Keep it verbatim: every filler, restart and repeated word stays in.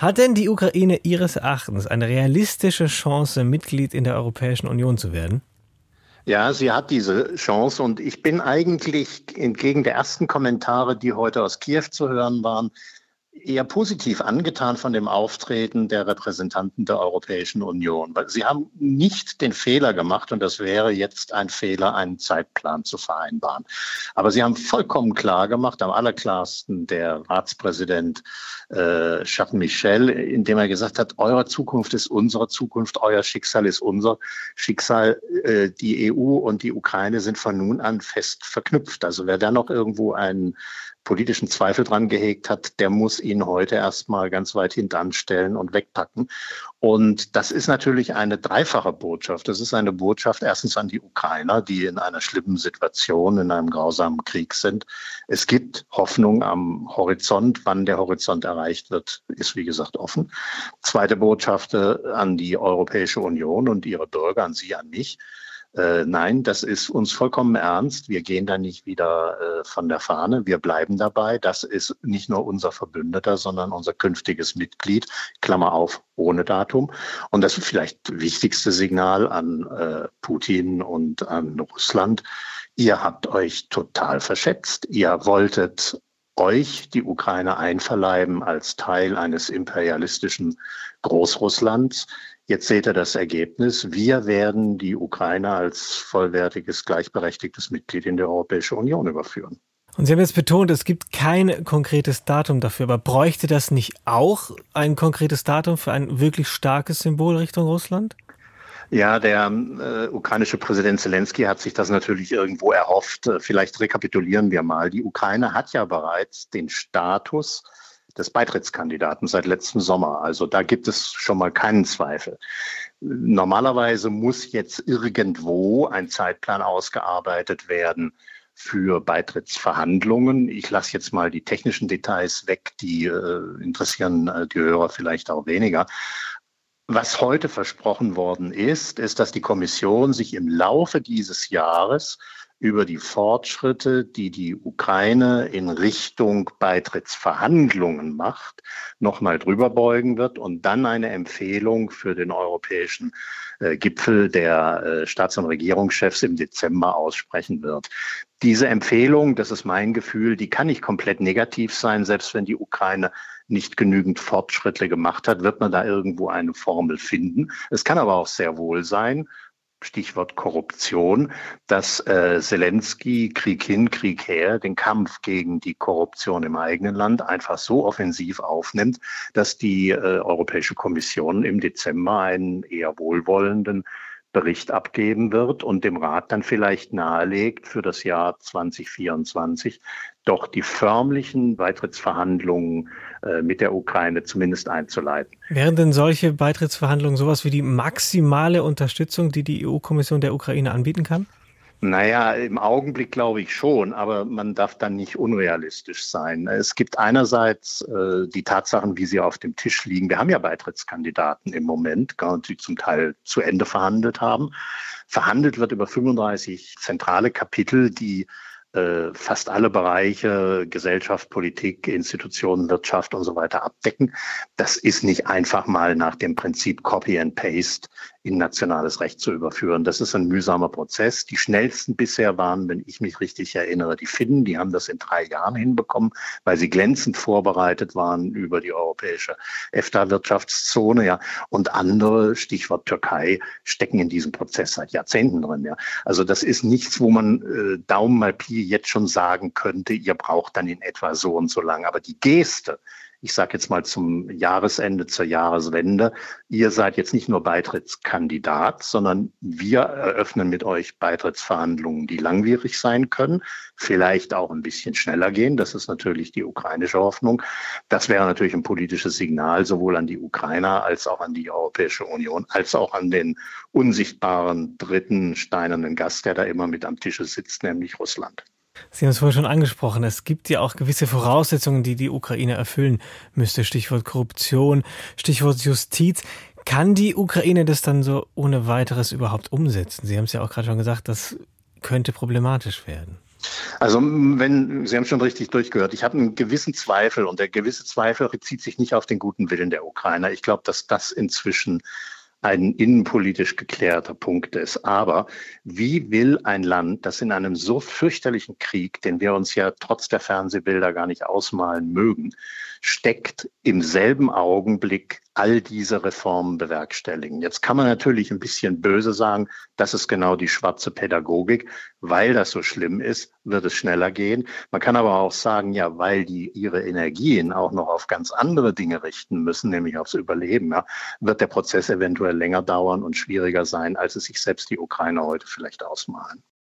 Hat denn die Ukraine Ihres Erachtens eine realistische Chance, Mitglied in der Europäischen Union zu werden? Ja, sie hat diese Chance und ich bin eigentlich entgegen der ersten Kommentare, die heute aus Kiew zu hören waren, eher positiv angetan von dem Auftreten der Repräsentanten der Europäischen Union. Weil sie haben nicht den Fehler gemacht, und das wäre jetzt ein Fehler, einen Zeitplan zu vereinbaren. Aber sie haben vollkommen klar gemacht, am allerklarsten der Ratspräsident äh, Charles Michel, indem er gesagt hat, eure Zukunft ist unsere Zukunft, euer Schicksal ist unser Schicksal. Äh, die E U und die Ukraine sind von nun an fest verknüpft. Also wer da noch irgendwo einen politischen Zweifel dran gehegt hat, der muss ihn heute erstmal ganz weit hintanstellen und wegpacken. Und das ist natürlich eine dreifache Botschaft. Das ist eine Botschaft erstens an die Ukrainer, die in einer schlimmen Situation, in einem grausamen Krieg sind. Es gibt Hoffnung am Horizont. Wann der Horizont erreicht wird, ist wie gesagt offen. Zweite Botschaft an die Europäische Union und ihre Bürger, an Sie, an mich. Äh, nein, das ist uns vollkommen ernst. Wir gehen da nicht wieder äh, von der Fahne. Wir bleiben dabei. Das ist nicht nur unser Verbündeter, sondern unser künftiges Mitglied, Klammer auf, ohne Datum. Und das vielleicht wichtigste Signal an äh, Putin und an Russland. Ihr habt euch total verschätzt. Ihr wolltet euch die Ukraine einverleiben als Teil eines imperialistischen Großrusslands. Jetzt seht ihr das Ergebnis. Wir werden die Ukraine als vollwertiges, gleichberechtigtes Mitglied in die Europäische Union überführen. Und Sie haben jetzt betont, es gibt kein konkretes Datum dafür. Aber bräuchte das nicht auch ein konkretes Datum für ein wirklich starkes Symbol Richtung Russland? Ja, der äh, ukrainische Präsident Zelensky hat sich das natürlich irgendwo erhofft. Vielleicht rekapitulieren wir mal. Die Ukraine hat ja bereits den Status des Beitrittskandidaten seit letztem Sommer. Also da gibt es schon mal keinen Zweifel. Normalerweise muss jetzt irgendwo ein Zeitplan ausgearbeitet werden für Beitrittsverhandlungen. Ich lasse jetzt mal die technischen Details weg, die äh, interessieren äh, die Hörer vielleicht auch weniger. Was heute versprochen worden ist, ist, dass die Kommission sich im Laufe dieses Jahres über die Fortschritte, die die Ukraine in Richtung Beitrittsverhandlungen macht, nochmal drüber beugen wird und dann eine Empfehlung für den europäischen äh, Gipfel der äh, Staats- und Regierungschefs im Dezember aussprechen wird. Diese Empfehlung, das ist mein Gefühl, die kann nicht komplett negativ sein, selbst wenn die Ukraine nicht genügend Fortschritte gemacht hat, wird man da irgendwo eine Formel finden. Es kann aber auch sehr wohl sein, Stichwort Korruption, dass äh, Zelensky Krieg hin, Krieg her, den Kampf gegen die Korruption im eigenen Land einfach so offensiv aufnimmt, dass die äh, Europäische Kommission im Dezember einen eher wohlwollenden Bericht abgeben wird und dem Rat dann vielleicht nahelegt, für das Jahr zwanzig vierundzwanzig doch die förmlichen Beitrittsverhandlungen äh, mit der Ukraine zumindest einzuleiten. Wären denn solche Beitrittsverhandlungen sowas wie die maximale Unterstützung, die die E U-Kommission der Ukraine anbieten kann? Naja, im Augenblick glaube ich schon, aber man darf dann nicht unrealistisch sein. Es gibt einerseits äh, die Tatsachen, wie sie auf dem Tisch liegen. Wir haben ja Beitrittskandidaten im Moment, die zum Teil zu Ende verhandelt haben. Verhandelt wird über fünfunddreißig zentrale Kapitel, die äh, fast alle Bereiche, Gesellschaft, Politik, Institutionen, Wirtschaft und so weiter abdecken. Das ist nicht einfach mal nach dem Prinzip Copy and Paste in nationales Recht zu überführen. Das ist ein mühsamer Prozess. Die schnellsten bisher waren, wenn ich mich richtig erinnere, die Finnen. Die haben das in drei Jahren hinbekommen, weil sie glänzend vorbereitet waren über die europäische EFTA-Wirtschaftszone. Ja. Und andere, Stichwort Türkei, stecken in diesem Prozess seit Jahrzehnten drin. Ja. Also das ist nichts, wo man äh, Daumen mal Pi jetzt schon sagen könnte, ihr braucht dann in etwa so und so lang. Aber die Geste, ich sage jetzt mal zum Jahresende, zur Jahreswende, ihr seid jetzt nicht nur Beitrittskandidat, sondern wir eröffnen mit euch Beitrittsverhandlungen, die langwierig sein können, vielleicht auch ein bisschen schneller gehen. Das ist natürlich die ukrainische Hoffnung. Das wäre natürlich ein politisches Signal sowohl an die Ukrainer als auch an die Europäische Union, als auch an den unsichtbaren dritten steinernen Gast, der da immer mit am Tische sitzt, nämlich Russland. Sie haben es vorhin schon angesprochen, es gibt ja auch gewisse Voraussetzungen, die die Ukraine erfüllen müsste. Stichwort Korruption, Stichwort Justiz. Kann die Ukraine das dann so ohne weiteres überhaupt umsetzen? Sie haben es ja auch gerade schon gesagt, das könnte problematisch werden. Also wenn, Sie haben schon richtig durchgehört, ich habe einen gewissen Zweifel und der gewisse Zweifel bezieht sich nicht auf den guten Willen der Ukrainer. Ich glaube, dass das inzwischen ein innenpolitisch geklärter Punkt ist. Aber wie will ein Land, das in einem so fürchterlichen Krieg, den wir uns ja trotz der Fernsehbilder gar nicht ausmalen mögen, steckt, im selben Augenblick all diese Reformen bewerkstelligen? Jetzt kann man natürlich ein bisschen böse sagen, das ist genau die schwarze Pädagogik. Weil das so schlimm ist, wird es schneller gehen. Man kann aber auch sagen, ja, weil die ihre Energien auch noch auf ganz andere Dinge richten müssen, nämlich aufs Überleben, ja, wird der Prozess eventuell länger dauern und schwieriger sein, als es sich selbst die Ukrainer heute vielleicht ausmalen.